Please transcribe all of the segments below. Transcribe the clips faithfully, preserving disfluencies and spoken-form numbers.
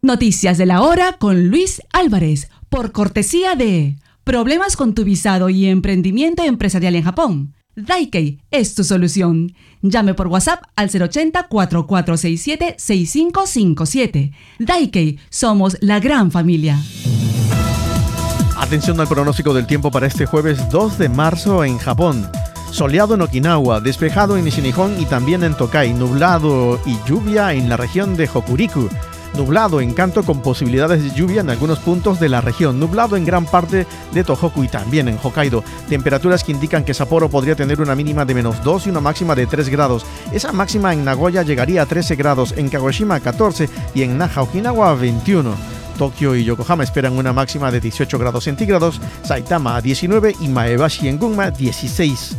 Noticias de la hora con Luis Álvarez, por cortesía de Problemas con tu visado y emprendimiento empresarial en Japón. Daikei es tu solución. Llame por WhatsApp al cero ochenta, cuatro cuatro seis siete, seis cinco cinco siete. Daikei, somos la gran familia. Atención al pronóstico del tiempo para este jueves dos de marzo en Japón. Soleado en Okinawa, despejado en Nishinihon y también en Tokai, nublado y lluvia en la región de Hokuriku. Nublado en Kanto con posibilidades de lluvia en algunos puntos de la región. Nublado en gran parte de Tohoku y también en Hokkaido. Temperaturas que indican que Sapporo podría tener una mínima de menos dos y una máxima de tres grados. Esa máxima en Nagoya llegaría a trece grados, en Kagoshima a catorce y en Naha, Okinawa a veintiuno. Tokio y Yokohama esperan una máxima de dieciocho grados centígrados, Saitama a diecinueve y Maebashi en Gunma dieciséis.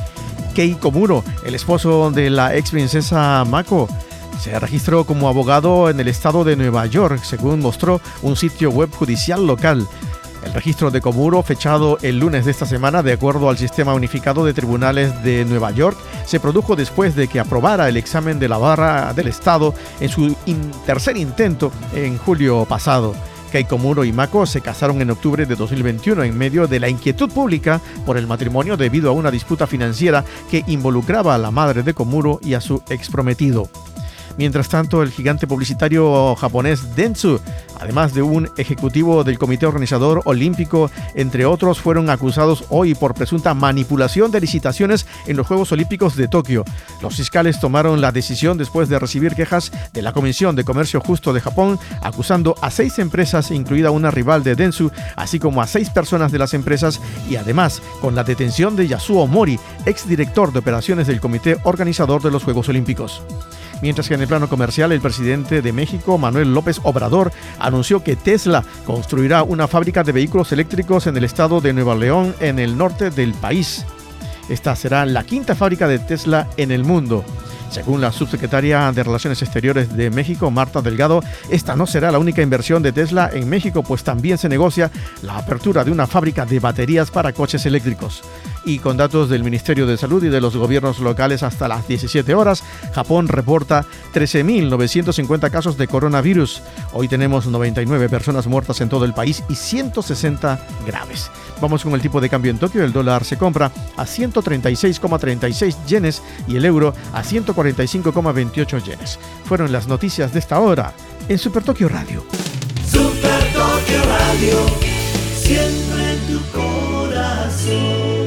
Kei Komuro, el esposo de la ex princesa Mako, se registró como abogado en el estado de Nueva York, según mostró un sitio web judicial local. El registro de Komuro, fechado el lunes de esta semana, de acuerdo al Sistema Unificado de Tribunales de Nueva York, se produjo después de que aprobara el examen de la barra del estado en su in- tercer intento en julio pasado. Kei Komuro y Mako se casaron en octubre de dos mil veintiuno en medio de la inquietud pública por el matrimonio debido a una disputa financiera que involucraba a la madre de Komuro y a su exprometido. Mientras tanto, el gigante publicitario japonés Dentsu, además de un ejecutivo del Comité Organizador Olímpico, entre otros, fueron acusados hoy por presunta manipulación de licitaciones en los Juegos Olímpicos de Tokio. Los fiscales tomaron la decisión después de recibir quejas de la Comisión de Comercio Justo de Japón, acusando a seis empresas, incluida una rival de Dentsu, así como a seis personas de las empresas, y además con la detención de Yasuo Mori, exdirector de operaciones del Comité Organizador de los Juegos Olímpicos. Mientras que en el plano comercial, el presidente de México, Manuel López Obrador, anunció que Tesla construirá una fábrica de vehículos eléctricos en el estado de Nuevo León, en el norte del país. Esta será la quinta fábrica de Tesla en el mundo. Según la subsecretaria de Relaciones Exteriores de México, Marta Delgado, esta no será la única inversión de Tesla en México, pues también se negocia la apertura de una fábrica de baterías para coches eléctricos. Y con datos del Ministerio de Salud y de los gobiernos locales hasta las diecisiete horas, Japón reporta trece mil novecientos cincuenta casos de coronavirus. Hoy tenemos noventa y nueve personas muertas en todo el país y ciento sesenta graves. Vamos con el tipo de cambio en Tokio. El dólar se compra a ciento treinta y seis coma treinta y seis yenes y el euro a ciento cuarenta y cinco coma veintiocho yenes. Fueron las noticias de esta hora en Super Tokio Radio. Super Tokio Radio, siempre en tu corazón.